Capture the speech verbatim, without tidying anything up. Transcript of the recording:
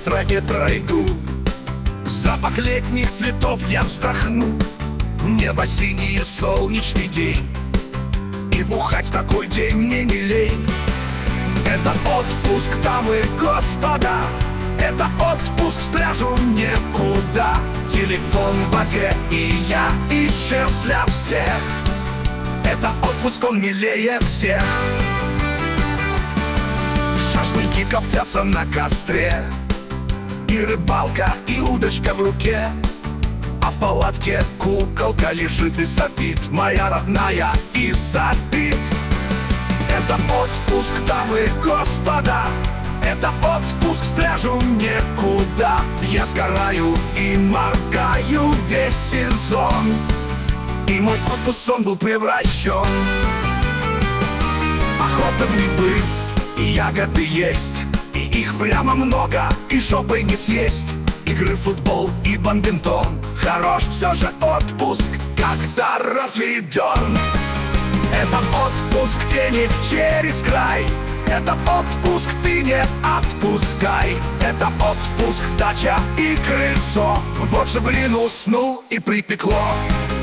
тропе пройду. Запах летних цветов я вздохну. Небо синее, солнечный день, и бухать в такой день мне не лень. Это отпуск, дамы и господа, это отпуск с пляжу некуда. Телефон в воде, и я исчез для всех. Это отпуск, он милее всех. Шашлыки коптятся на костре, и рыбалка, и удочка в руке. А в палатке куколка лежит и сопит, моя родная, и сопит. Это отпуск, дамы и господа, это отпуск с пляжу некуда. Я сгораю и моргаю весь сезон, и мой отпуск сон был превращен. Охота, грибы и ягоды есть, и их прямо много, и жопой не съесть. Игры в футбол и бадминтон, хорош все же отпуск, когда разведен. Это отпуск денег через край, это отпуск ты не отпускай. Это отпуск дача и крыльцо, вот же блин уснул и припекло.